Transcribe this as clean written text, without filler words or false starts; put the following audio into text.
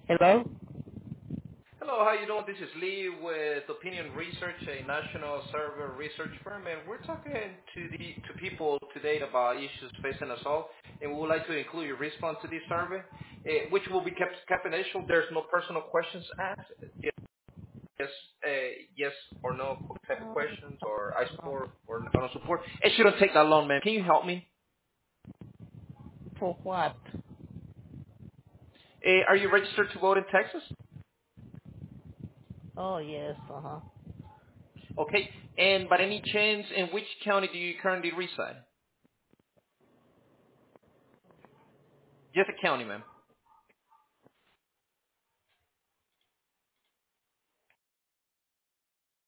Hello? Hello, how you doing? This is Lee with Opinion Research, a national survey research firm, and we're talking to people today about issues facing us all, and we would like to include your response to this survey, which will be kept confidential. There's no personal questions asked. Yes, yes or no type of questions, or I support or I don't support. It shouldn't take that long, man. Can you help me? For what? Are you registered to vote in Texas? Oh, yes, uh-huh. Okay. And by any chance, in which county do you currently reside? Just a county, ma'am.